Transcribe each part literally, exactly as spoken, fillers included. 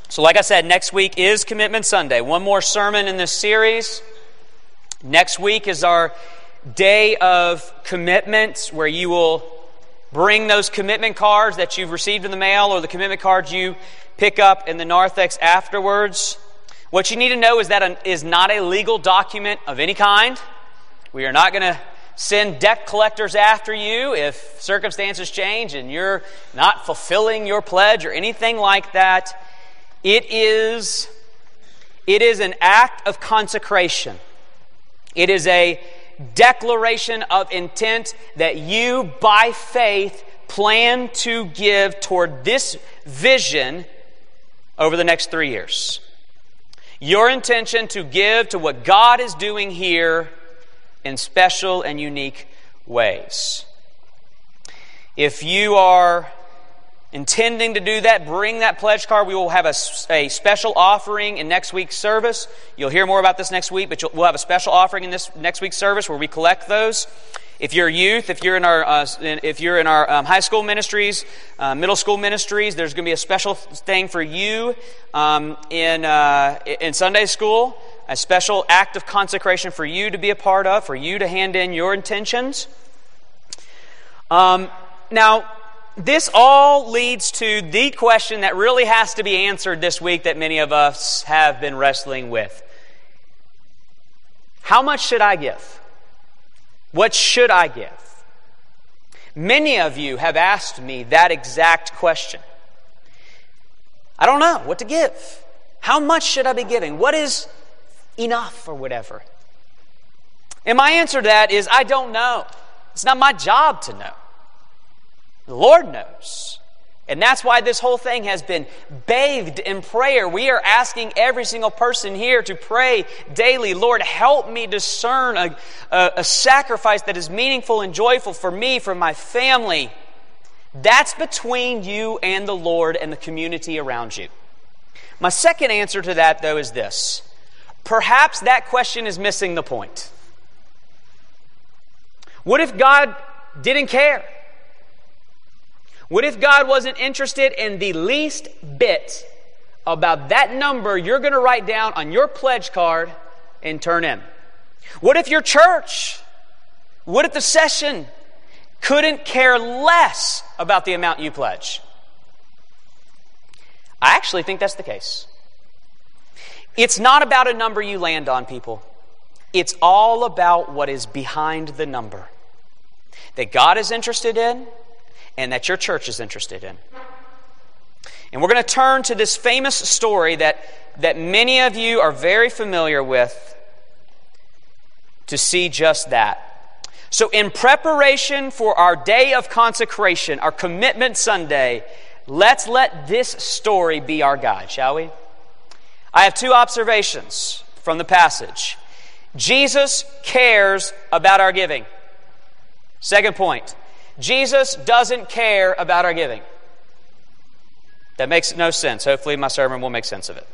So like I said, next week is Commitment Sunday. One more sermon in this series. Next week is our day of commitment, where you will bring those commitment cards that you've received in the mail or the commitment cards you pick up in the narthex afterwards. What you need to know is that it is not a legal document of any kind. We are not going to send debt collectors after you if circumstances change and you're not fulfilling your pledge or anything like that. It is, it is an act of consecration. It is a declaration of intent that you, by faith, plan to give toward this vision over the next three years. Your intention to give to what God is doing here in special and unique ways. If you are intending to do that, bring that pledge card. We will have a, a special offering in next week's service. You'll hear more about this next week, but we'll have a special offering in this next week's service where we collect those. If you're youth, if you're in our uh, if you're in our um, high school ministries, uh, middle school ministries, there's going to be a special thing for you um, in uh, in Sunday school. A special act of consecration for you to be a part of, for you to hand in your intentions. Um, now. This all leads to the question that really has to be answered this week that many of us have been wrestling with. How much should I give? What should I give? Many of you have asked me that exact question. I don't know what to give. How much should I be giving? What is enough or whatever? And my answer to that is I don't know. It's not my job to know. The Lord knows. And that's why this whole thing has been bathed in prayer. We are asking every single person here to pray daily, Lord, help me discern a, a, a sacrifice that is meaningful and joyful for me, for my family. That's between you and the Lord and the community around you. My second answer to that, though, is this. Perhaps that question is missing the point. What if God didn't care? What if God wasn't interested in the least bit about that number you're going to write down on your pledge card and turn in? What if your church, what if the session couldn't care less about the amount you pledge? I actually think that's the case. It's not about a number you land on, people. It's all about what is behind the number that God is interested in and that your church is interested in. And we're going to turn to this famous story that, that many of you are very familiar with to see just that. So in preparation for our day of consecration, our Commitment Sunday, let's let this story be our guide, shall we? I have two observations from the passage. Jesus cares about our giving. Second point. Jesus doesn't care about our giving. That makes no sense. Hopefully my sermon will make sense of it.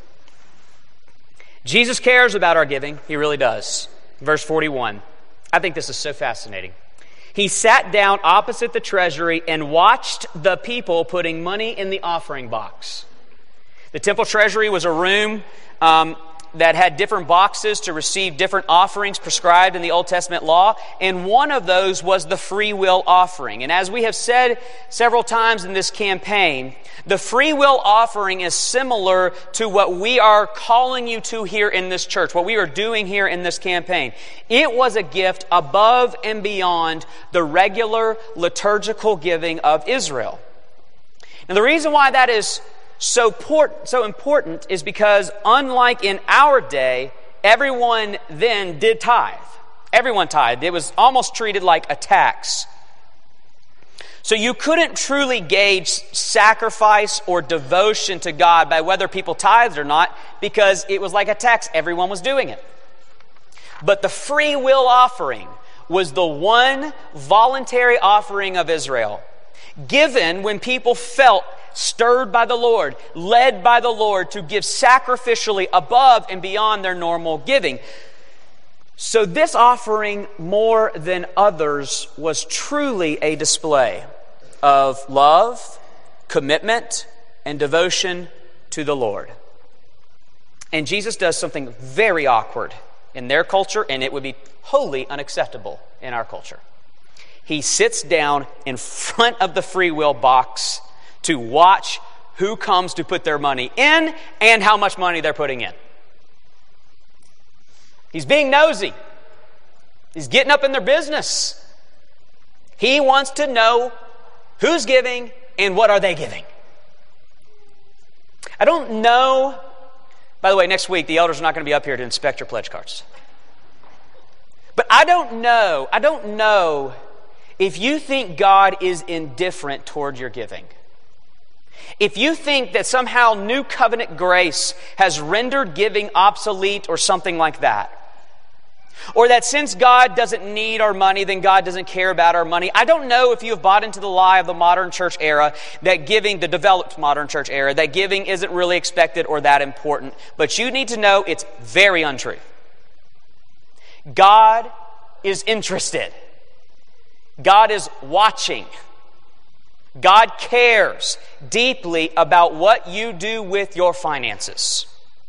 Jesus cares about our giving. He really does. Verse forty-one. I think this is so fascinating. He sat down opposite the treasury and watched the people putting money in the offering box. The temple treasury was a room um, that had different boxes to receive different offerings prescribed in the Old Testament law, and one of those was the free will offering. And as we have said several times in this campaign, the free will offering is similar to what we are calling you to here in this church, what we are doing here in this campaign. It was a gift above and beyond the regular liturgical giving of Israel. And the reason why that is So, port, so important is because unlike in our day, everyone then did tithe. Everyone tithed. It was almost treated like a tax. So you couldn't truly gauge sacrifice or devotion to God by whether people tithed or not, because it was like a tax. Everyone was doing it. But the free will offering was the one voluntary offering of Israel, given when people felt stirred by the Lord, led by the Lord to give sacrificially above and beyond their normal giving. So this offering, more than others, was truly a display of love, commitment, and devotion to the Lord. And Jesus does something very awkward in their culture, and it would be wholly unacceptable in our culture. He sits down in front of the free will box to watch who comes to put their money in and how much money they're putting in. He's being nosy. He's getting up in their business. He wants to know who's giving and what are they giving. I don't know. By the way, next week the elders are not going to be up here to inspect your pledge cards. But I don't know, I don't know if you think God is indifferent toward your giving. If you think that somehow new covenant grace has rendered giving obsolete or something like that, or that since God doesn't need our money, then God doesn't care about our money. I don't know if you have bought into the lie of the modern church era, that giving, the developed modern church era, that giving isn't really expected or that important. But you need to know it's very untrue. God is interested. God is watching. God cares deeply about what you do with your finances.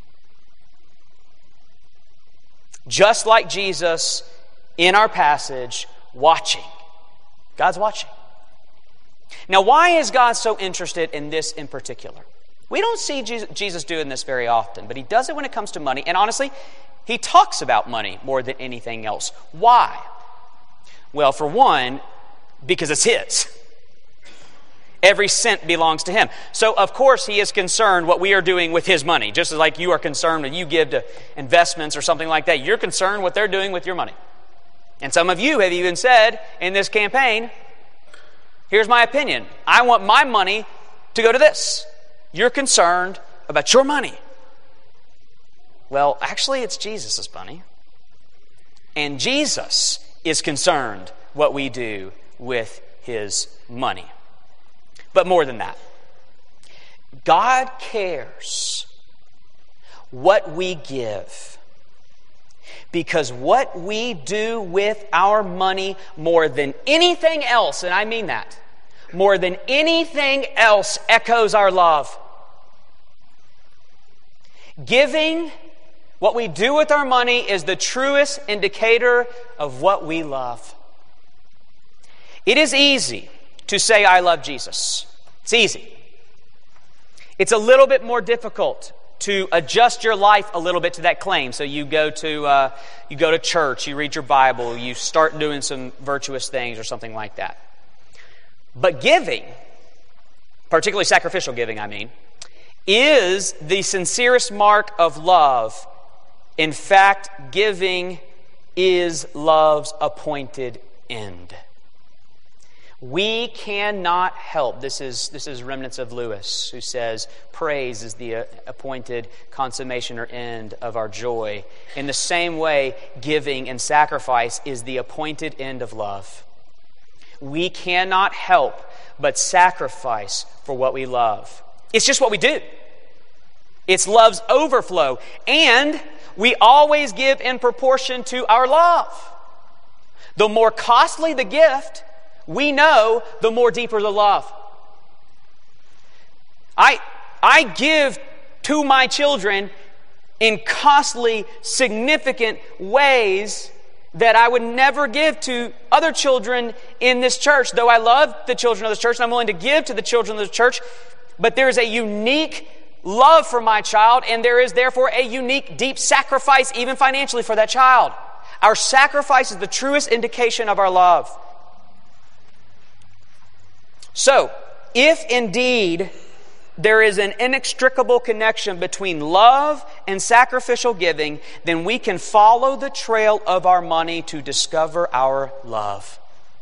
Just like Jesus in our passage, watching. God's watching. Now, why is God so interested in this in particular? We don't see Jesus doing this very often, but he does it when it comes to money. And honestly, he talks about money more than anything else. Why? Well, for one, because it's his. Every cent belongs to him. So, of course, he is concerned what we are doing with his money. Just as like you are concerned when you give to investments or something like that. You're concerned what they're doing with your money. And some of you have even said in this campaign, here's my opinion. I want my money to go to this. You're concerned about your money. Well, actually, it's Jesus' money. And Jesus is concerned what we do with his money. But more than that, God cares what we give. Because what we do with our money more than anything else, and I mean that, more than anything else echoes our love. Giving, what we do with our money, is the truest indicator of what we love. It is easy to say, I love Jesus. It's easy. It's a little bit more difficult to adjust your life a little bit to that claim. So you go to uh, you go to church, you read your Bible, you start doing some virtuous things or something like that. But giving, particularly sacrificial giving, I mean, is the sincerest mark of love. In fact, giving is love's appointed end. We cannot help. This is this is remnants of Lewis, who says, praise is the uh, appointed consummation or end of our joy. In the same way, giving and sacrifice is the appointed end of love. We cannot help but sacrifice for what we love. It's just what we do. It's love's overflow. And we always give in proportion to our love. The more costly the gift, we know the more deeper the love. I, I give to my children in costly, significant ways that I would never give to other children in this church. Though I love the children of this church and I'm willing to give to the children of the church, but there is a unique love for my child, and there is therefore a unique, deep sacrifice, even financially, for that child. Our sacrifice is the truest indication of our love. So, if indeed there is an inextricable connection between love and sacrificial giving, then we can follow the trail of our money to discover our love.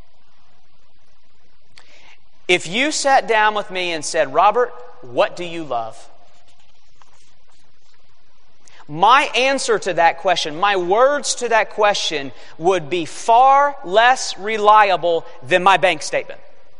If you sat down with me and said, Robert, what do you love? My answer to that question, my words to that question would be far less reliable than my bank statement.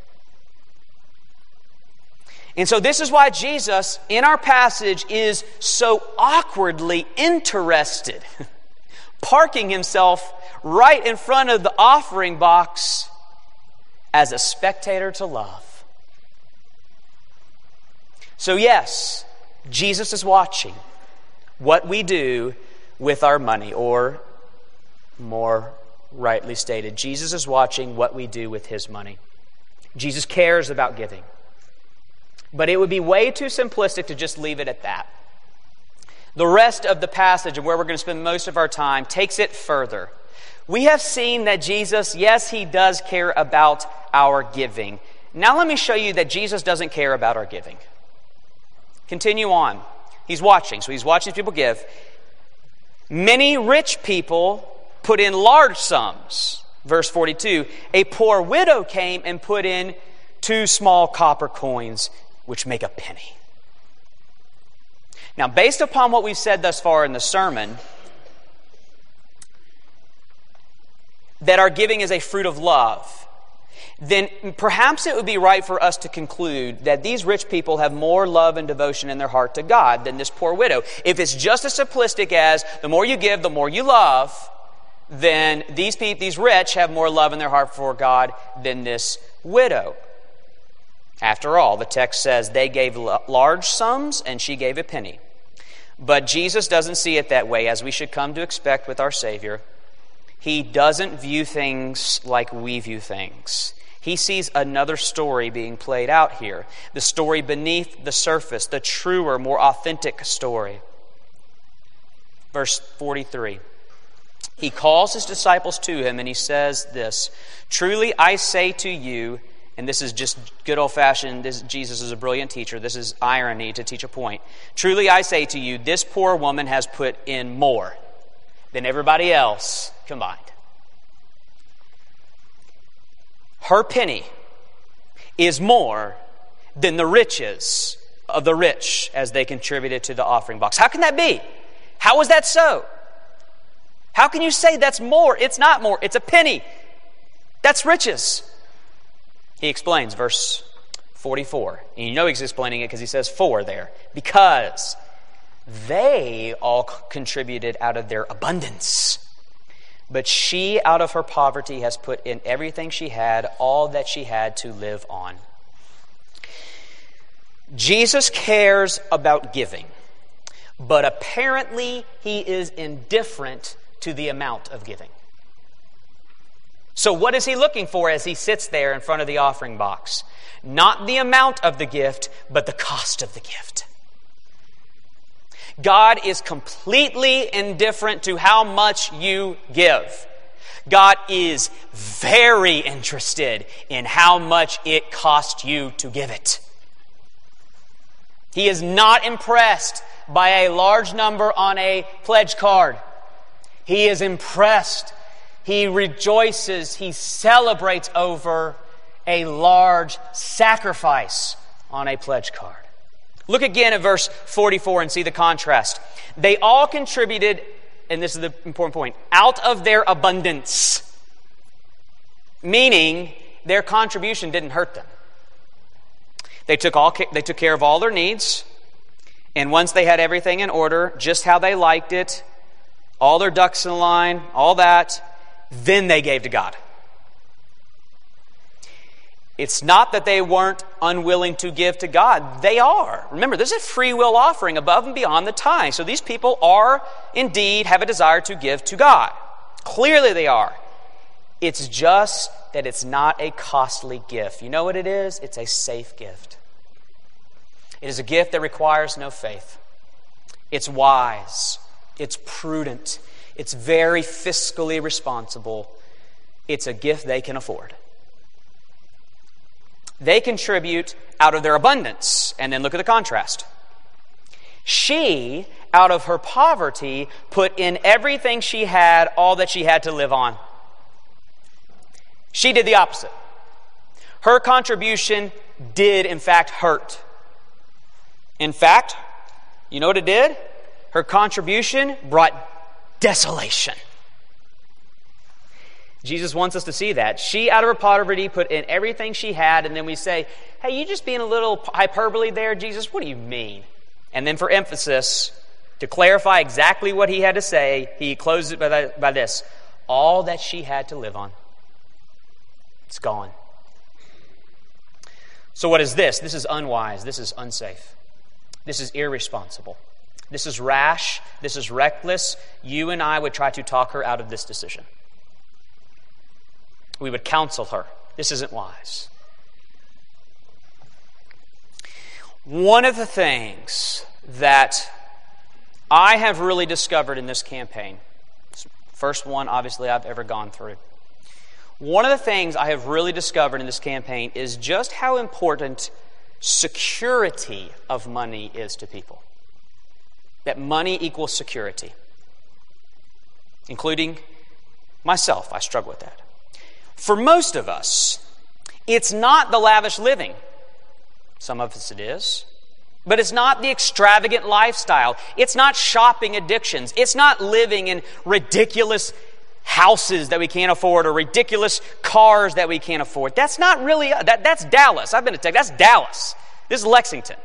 And so this is why Jesus, in our passage, is so awkwardly interested, parking himself right in front of the offering box as a spectator to love. So yes, Jesus is watching. what we do with our money, or more rightly stated, Jesus is watching what we do with his money. Jesus cares about giving. But it would be way too simplistic to just leave it at that. The rest of the passage, and where we're going to spend most of our time, takes it further. We have seen that Jesus, yes, he does care about our giving. Now let me show you that Jesus doesn't care about our giving. Continue on. He's watching, so he's watching people give. Many rich people put in large sums. Verse forty-two, a poor widow came and put in two small copper coins, which make a penny. Now, based upon what we've said thus far in the sermon, that our giving is a fruit of love, then perhaps it would be right for us to conclude that these rich people have more love and devotion in their heart to God than this poor widow. If it's just as simplistic as the more you give, the more you love, then these people, these rich have more love in their heart for God than this widow. After all, the text says they gave large sums and she gave a penny. But Jesus doesn't see it that way, as we should come to expect with our Savior. He doesn't view things like we view things. He sees another story being played out here. The story beneath the surface, the truer, more authentic story. Verse forty-three. He calls his disciples to him and he says this, "Truly I say to you," and this is just good old-fashioned, this, Jesus is a brilliant teacher, this is irony to teach a point. "Truly I say to you, this poor woman has put in more than everybody else combined." Her penny is more than the riches of the rich as they contributed to the offering box. How can that be? How is that so? How can you say that's more? It's not more. It's a penny. That's riches. He explains, verse forty-four. And you know he's explaining it because he says for there. Because they all contributed out of their abundance. But she, out of her poverty, has put in everything she had, all that she had to live on. Jesus cares about giving, but apparently he is indifferent to the amount of giving. So what is he looking for as he sits there in front of the offering box? Not the amount of the gift, but the cost of the gift. God is completely indifferent to how much you give. God is very interested in how much it cost you to give it. He is not impressed by a large number on a pledge card. He is impressed. He rejoices. He celebrates over a large sacrifice on a pledge card. Look again at verse forty-four and see the contrast. They all contributed, and this is the important point, out of their abundance. Meaning, their contribution didn't hurt them. They took all they took care of all their needs, and once they had everything in order, just how they liked it, all their ducks in a line, all that, then they gave to God. It's not that they weren't unwilling to give to God. They are. Remember, this is a free will offering above and beyond the tithe. So these people are indeed have a desire to give to God. Clearly they are. It's just that it's not a costly gift. You know what it is? It's a safe gift. It is a gift that requires no faith. It's wise. It's prudent. It's very fiscally responsible. It's a gift they can afford. They contribute out of their abundance. And then look at the contrast. She, out of her poverty, put in everything she had, all that she had to live on. She did the opposite. Her contribution did, in fact, hurt. In fact, you know what it did? Her contribution brought desolation. Jesus wants us to see that. She, out of her poverty, put in everything she had, and then we say, hey, you just being a little hyperbole there, Jesus? What do you mean? And then for emphasis, to clarify exactly what he had to say, he closes it by, that, by this. All that she had to live on. It's gone. So what is this? This is unwise. This is unsafe. This is irresponsible. This is rash. This is reckless. You and I would try to talk her out of this decision. We would counsel her. This isn't wise. One of the things that I have really discovered in this campaign, first one obviously I've ever gone through, one of the things I have really discovered in this campaign is just how important security of money is to people. That money equals security. Including myself, I struggle with that. For most of us, it's not the lavish living. Some of us it is. But it's not the extravagant lifestyle. It's not shopping addictions. It's not living in ridiculous houses that we can't afford or ridiculous cars that we can't afford. That's not really, that, that's Dallas. I've been to Texas. That's Dallas. This is Lexington.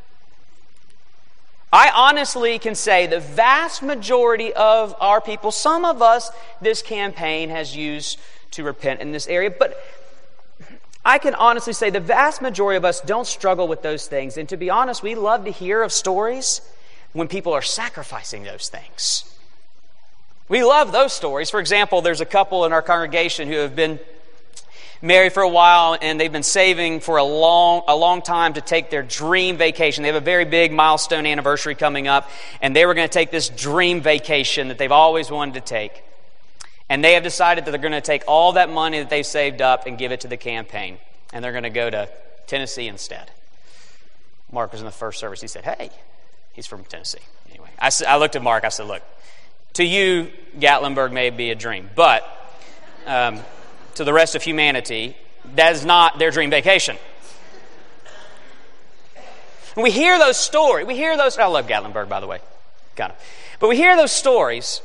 I honestly can say the vast majority of our people, some of us, this campaign has used to repent in this area, but I can honestly say the vast majority of us don't struggle with those things. And to be honest, we love to hear of stories when people are sacrificing those things. We love those stories. For example, there's a couple in our congregation who have been married for a while, and they've been saving for a long a long time to take their dream vacation. They have a very big milestone anniversary coming up, and they were going to take this dream vacation that they've always wanted to take. And they have decided that they're going to take all that money that they've saved up and give it to the campaign. And they're going to go to Tennessee instead. Mark was in the first service. He said, hey, he's from Tennessee. Anyway, I, I looked at Mark. I said, look, to you, Gatlinburg may be a dream, but um, to the rest of humanity, that is not their dream vacation. And we hear those stories. We hear those. I love Gatlinburg, by the way. Kind of. But we hear those stories,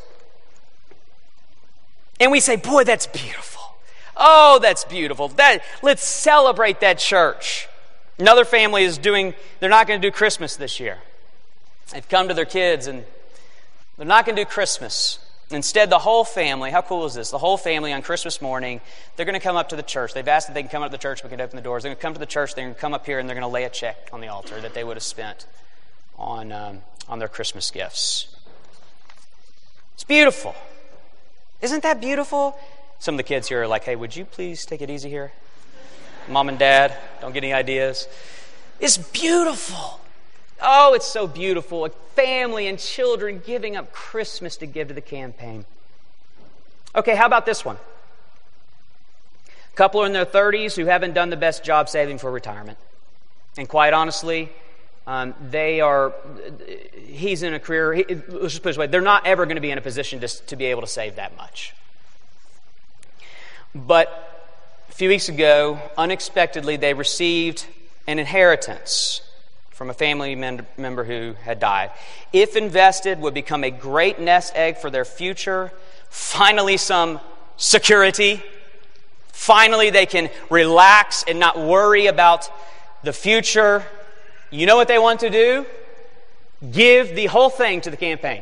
and we say, boy, that's beautiful. Oh, that's beautiful. That, let's celebrate that church. Another family is doing, they're not going to do Christmas this year. They've come to their kids, and they're not going to do Christmas. Instead, the whole family, how cool is this? The whole family on Christmas morning, they're going to come up to the church. They've asked that they can come up to the church, we can open the doors. They're going to come to the church, they're going to come up here, and they're going to lay a check on the altar that they would have spent on, um, on their Christmas gifts. It's beautiful. Isn't that beautiful? Some of the kids here are like, hey, would you please take it easy here? Mom and Dad, don't get any ideas. It's beautiful. Oh, it's so beautiful. A family and children giving up Christmas to give to the campaign. Okay, how about this one? A couple are in their thirties who haven't done the best job saving for retirement. And quite honestly, um, they are, he's in a career, he, let's just put it this way, they're not ever going to be in a position to, to be able to save that much. But a few weeks ago, unexpectedly, they received an inheritance from a family member who had died. If invested, would become a great nest egg for their future. Finally, some security. Finally, they can relax and not worry about the future. You know what they want to do? Give the whole thing to the campaign.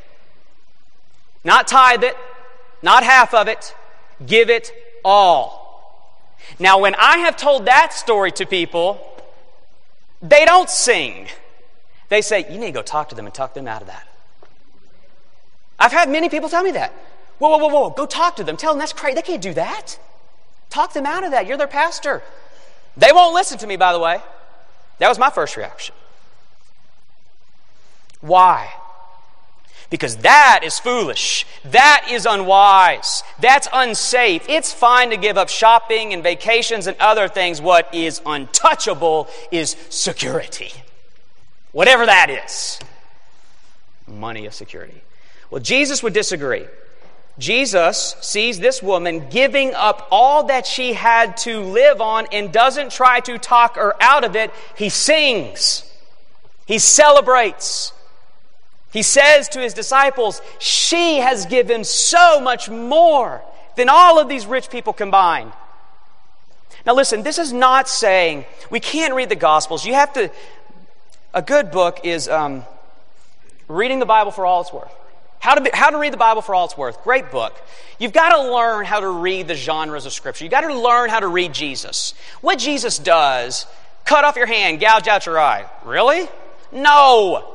Not tithe it, not half of it. Give it all. Now, when I have told that story to people, they don't sing. They say, you need to go talk to them and talk them out of that. I've had many people tell me that. Whoa, whoa, whoa, whoa, go talk to them. Tell them that's crazy. They can't do that. Talk them out of that. You're their pastor. They won't listen to me, by the way. That was my first reaction. Why? Because that is foolish. That is unwise. That's unsafe. It's fine to give up shopping and vacations and other things. What is untouchable is security. Whatever that is. Money of security. Well, Jesus would disagree. Jesus sees this woman giving up all that she had to live on and doesn't try to talk her out of it. He sings. He celebrates. He says to his disciples, she has given so much more than all of these rich people combined. Now listen, this is not saying we can't read the Gospels. You have to, a good book is um, Reading the Bible for All It's Worth. How to, be, how to read the Bible for all it's worth. Great book. You've got to learn how to read the genres of Scripture. You've got to learn how to read Jesus. What Jesus does, cut off your hand, gouge out your eye. Really? No. He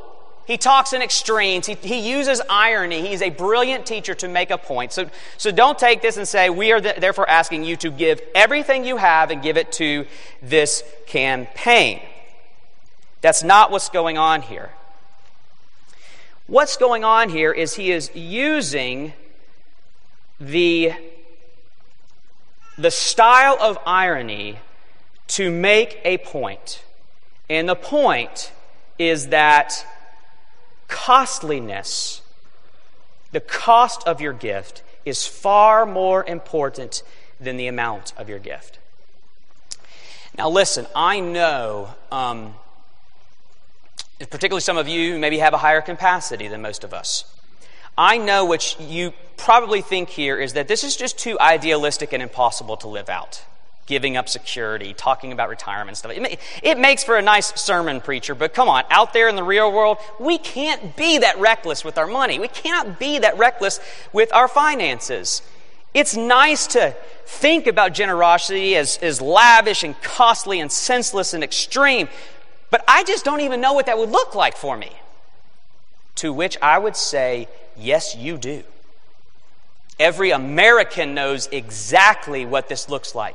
He talks in extremes. He, he uses irony. He's a brilliant teacher to make a point. So, so don't take this and say, we are th- therefore asking you to give everything you have and give it to this campaign. That's not what's going on here. What's going on here is he is using the, the style of irony to make a point. And the point is that costliness, the cost of your gift, is far more important than the amount of your gift. Now listen, I know, um, particularly some of you who maybe have a higher capacity than most of us, I know what you probably think here is that this is just too idealistic and impossible to live out. Giving up security, talking about retirement stuff. It, may, it makes for a nice sermon preacher, but come on, out there in the real world, we can't be that reckless with our money. We cannot be that reckless with our finances. It's nice to think about generosity as, as lavish and costly and senseless and extreme, but I just don't even know what that would look like for me. To which I would say, yes, you do. Every American knows exactly what this looks like.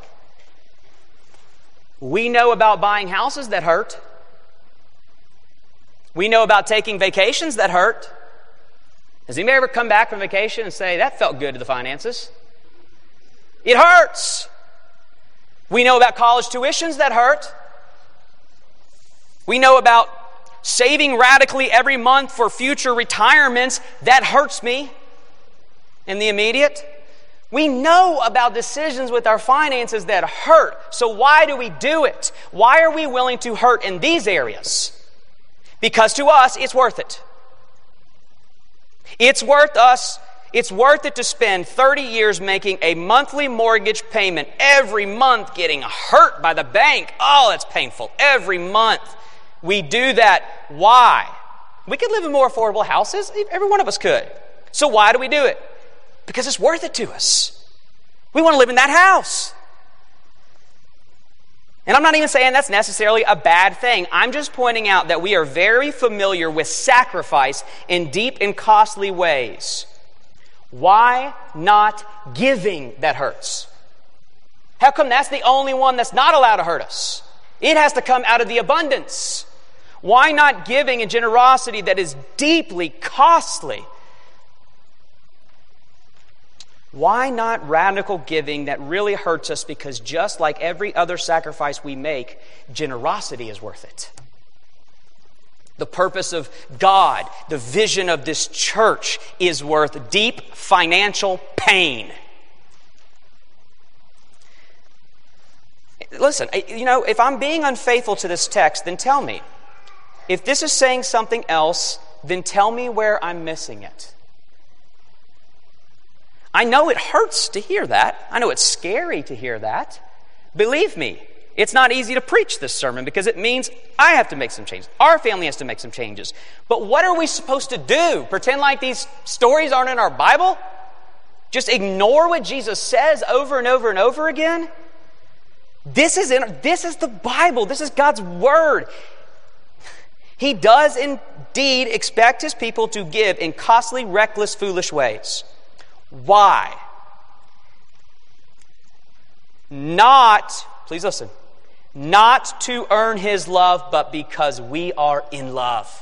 We know about buying houses that hurt. We know about taking vacations that hurt. Has anybody ever come back from vacation and say, that felt good to the finances? It hurts. We know about college tuitions that hurt. We know about saving radically every month for future retirements. That hurts me in the immediate. We know about decisions with our finances that hurt. So why do we do it? Why are we willing to hurt in these areas? Because to us, it's worth it. It's worth us, it's worth it to spend thirty years making a monthly mortgage payment every month, getting hurt by the bank. Oh, it's painful. Every month. We do that. Why? We could live in more affordable houses. Every one of us could. So why do we do it? Because it's worth it to us. We want to live in that house. And I'm not even saying that's necessarily a bad thing. I'm just pointing out that we are very familiar with sacrifice in deep and costly ways. Why not giving that hurts? How come that's the only one that's not allowed to hurt us? It has to come out of the abundance. Why not giving and generosity that is deeply costly? Why not radical giving that really hurts us? Because just like every other sacrifice we make, generosity is worth it. The purpose of God, the vision of this church, is worth deep financial pain. Listen, you know, if I'm being unfaithful to this text, then tell me. If this is saying something else, then tell me where I'm missing it. I know it hurts to hear that. I know it's scary to hear that. Believe me, it's not easy to preach this sermon because it means I have to make some changes. Our family has to make some changes. But what are we supposed to do? Pretend like these stories aren't in our Bible? Just ignore what Jesus says over and over and over again? This is in, this is the Bible. This is God's Word. He does indeed expect His people to give in costly, reckless, foolish ways. Why? Not, please listen, not to earn His love, but because we are in love.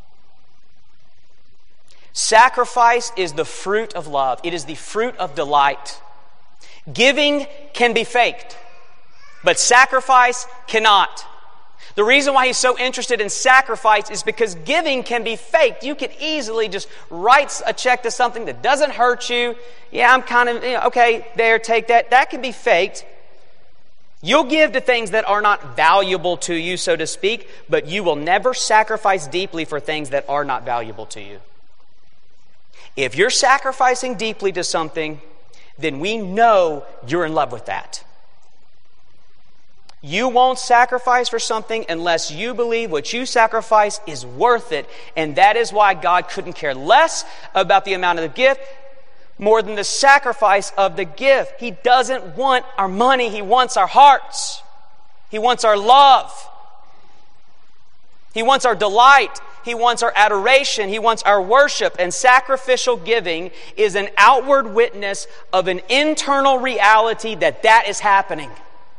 Sacrifice is the fruit of love. It is the fruit of delight. Giving can be faked, but sacrifice cannot. The reason why He's so interested in sacrifice is because giving can be faked. You can easily just write a check to something that doesn't hurt you. Yeah, I'm kind of, you know, okay, there, take that. That can be faked. You'll give to things that are not valuable to you, so to speak, but you will never sacrifice deeply for things that are not valuable to you. If you're sacrificing deeply to something, then we know you're in love with that. You won't sacrifice for something unless you believe what you sacrifice is worth it. And that is why God couldn't care less about the amount of the gift more than the sacrifice of the gift. He doesn't want our money. He wants our hearts. He wants our love. He wants our delight. He wants our adoration. He wants our worship. And sacrificial giving is an outward witness of an internal reality that that is happening.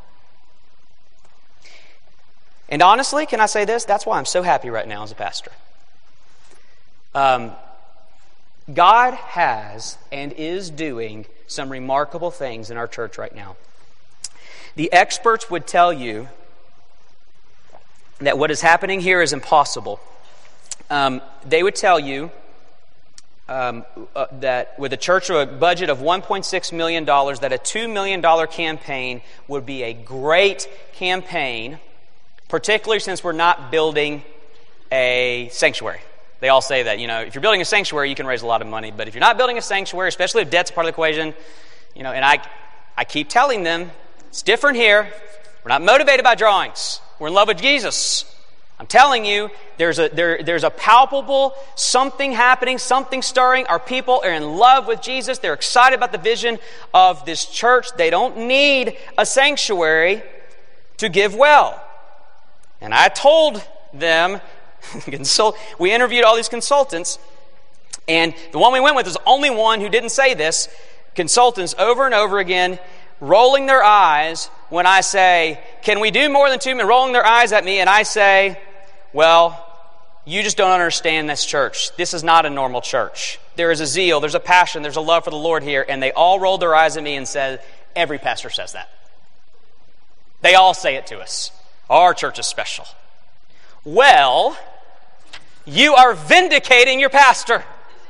And honestly, can I say this? That's why I'm so happy right now as a pastor. Um, God has and is doing some remarkable things in our church right now. The experts would tell you that what is happening here is impossible. Um, they would tell you um, uh, that with a church with a budget of one point six million dollars, that a two million dollars campaign would be a great campaign, particularly since we're not building a sanctuary. They all say that, you know, if you're building a sanctuary, you can raise a lot of money. But if you're not building a sanctuary, especially if debt's a part of the equation, you know, and I, I keep telling them, it's different here. We're not motivated by drawings. We're in love with Jesus. I'm telling you, there's a there, there's a palpable something happening, something stirring. Our people are in love with Jesus. They're excited about the vision of this church. They don't need a sanctuary to give well. And I told them, we interviewed all these consultants, and the one we went with was the only one who didn't say this. Consultants over and over again, rolling their eyes when I say, can we do more than two men? Rolling their eyes at me, and I say, well, you just don't understand this church. This is not a normal church. There is a zeal, there's a passion, there's a love for the Lord here. And they all rolled their eyes at me and said, every pastor says that. They all say it to us. Our church is special. Well, you are vindicating your pastor.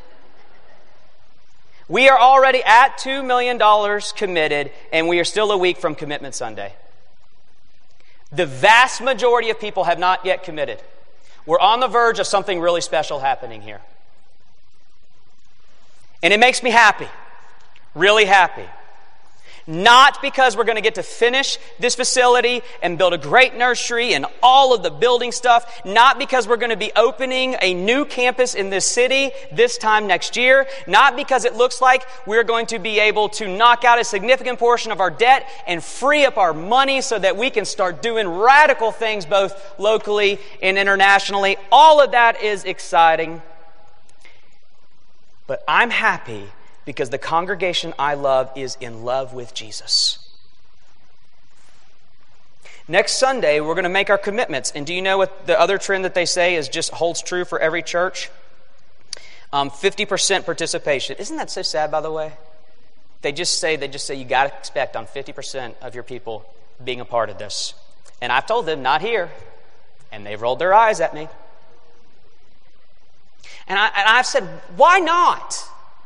We are already at two million dollars committed, and we are still a week from Commitment Sunday. The vast majority of people have not yet committed. We're on the verge of something really special happening here. And it makes me happy, really happy. Not because we're going to get to finish this facility and build a great nursery and all of the building stuff. Not because we're going to be opening a new campus in this city this time next year. Not because it looks like we're going to be able to knock out a significant portion of our debt and free up our money so that we can start doing radical things both locally and internationally. All of that is exciting. But I'm happy because the congregation I love is in love with Jesus. Next Sunday, we're going to make our commitments. And do you know what the other trend that they say is just holds true for every church? Um, fifty percent participation. Isn't that so sad, by the way? They just say, they just say you got to expect on fifty percent of your people being a part of this. And I've told them, not here. And they've rolled their eyes at me. And, I, and I've said, why not?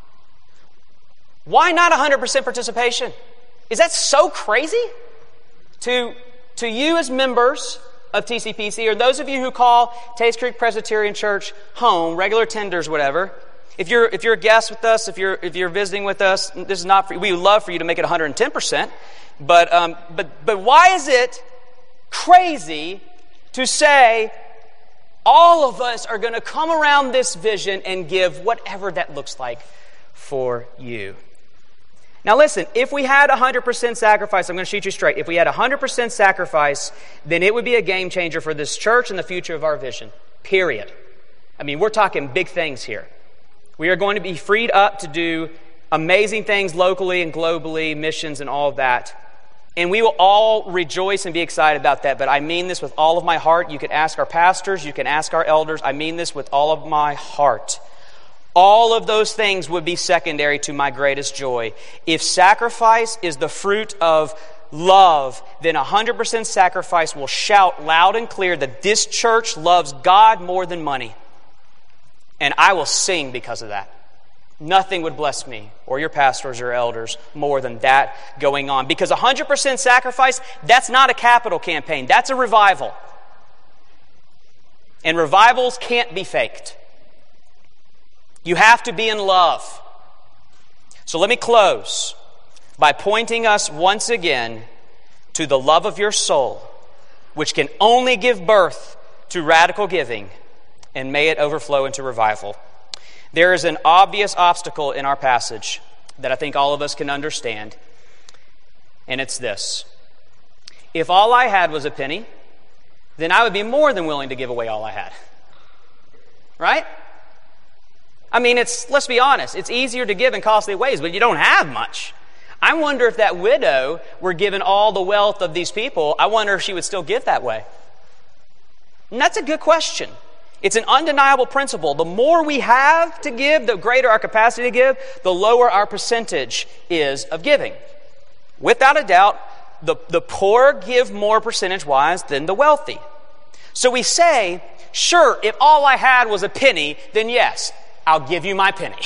Why not one hundred percent participation? Is that so crazy? To, to you as members of T C P C, or those of you who call Taste Creek Presbyterian Church home, regular tenders, whatever, if you're if you're a guest with us, if you're if you're visiting with us, this is not for you. We would love for you to make it one hundred ten percent. But um, but but why is it crazy to say all of us are going to come around this vision and give whatever that looks like for you? Now listen, if we had one hundred percent sacrifice, I'm going to shoot you straight. If we had one hundred percent sacrifice, then it would be a game changer for this church and the future of our vision. Period. I mean, we're talking big things here. We are going to be freed up to do amazing things locally and globally, missions and all of that. And we will all rejoice and be excited about that. But I mean this with all of my heart. You can ask our pastors. You can ask our elders. I mean this with all of my heart. All of those things would be secondary to my greatest joy. If sacrifice is the fruit of love, then one hundred percent sacrifice will shout loud and clear that this church loves God more than money. And I will sing because of that. Nothing would bless me or your pastors or elders more than that going on. Because one hundred percent sacrifice, that's not a capital campaign. That's a revival. And revivals can't be faked. You have to be in love. So let me close by pointing us once again to the love of your soul, which can only give birth to radical giving, and may it overflow into revival. There is an obvious obstacle in our passage that I think all of us can understand, and it's this. If all I had was a penny, then I would be more than willing to give away all I had. right? I mean, it's, let's be honest, it's easier to give in costly ways, but you don't have much. I wonder if that widow were given all the wealth of these people, I wonder if she would still give that way. And that's a good question. It's an undeniable principle. The more we have to give, the greater our capacity to give, the lower our percentage is of giving. Without a doubt, the, the poor give more percentage-wise than the wealthy. So we say, sure, if all I had was a penny, then yes, I'll give you my penny.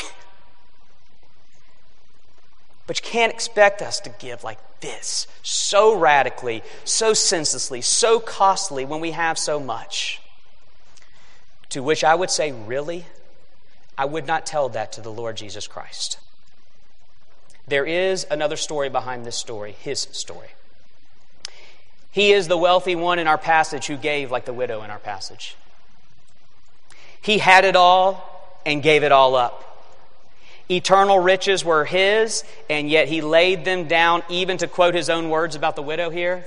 But you can't expect us to give like this, so radically, so senselessly, so costly when we have so much. To which I would say, really? I would not tell that to the Lord Jesus Christ. There is another story behind this story, his story. He is the wealthy one in our passage who gave like the widow in our passage. He had it all and gave it all up. Eternal riches were his, and yet he laid them down, even to quote his own words about the widow here.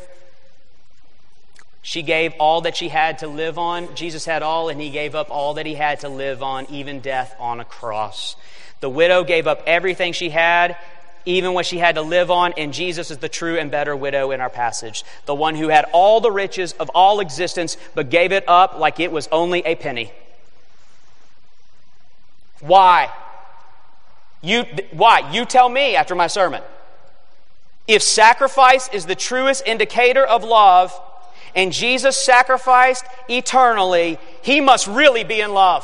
She gave all that she had to live on. Jesus had all, and he gave up all that he had to live on, even death on a cross. The widow gave up everything she had, even what she had to live on, and Jesus is the true and better widow in our passage. The one who had all the riches of all existence, but gave it up like it was only a penny. Why? You, why? You tell me after my sermon. If sacrifice is the truest indicator of love, and Jesus sacrificed eternally, he must really be in love.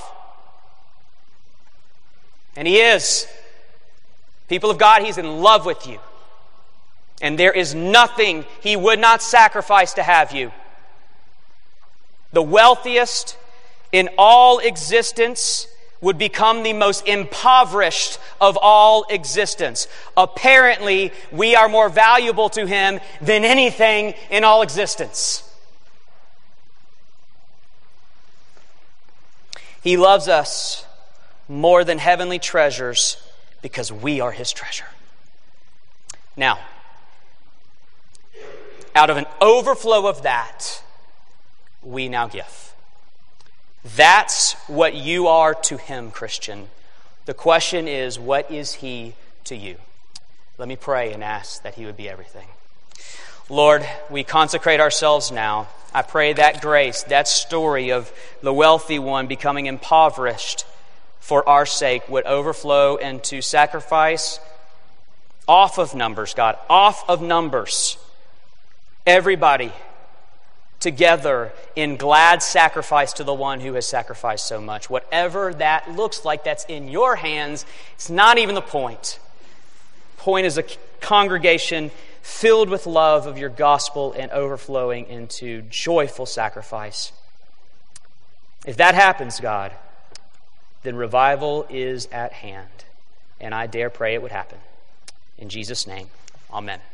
And he is. People of God, he's in love with you. And there is nothing he would not sacrifice to have you. The wealthiest in all existence would become the most impoverished of all existence. Apparently, we are more valuable to him than anything in all existence. He loves us more than heavenly treasures because we are his treasure. Now, out of an overflow of that, we now give. That's what you are to him, Christian. The question is, what is he to you? Let me pray and ask that he would be everything. Lord, we consecrate ourselves now. I pray that grace, that story of the wealthy one becoming impoverished for our sake would overflow into sacrifice off of numbers, God, off of numbers. Everybody together in glad sacrifice to the one who has sacrificed so much. Whatever that looks like, that's in your hands. It's not even the point. Point is a congregation filled with love of your gospel and overflowing into joyful sacrifice. If that happens, God, then revival is at hand. And I dare pray it would happen. In Jesus' name, amen.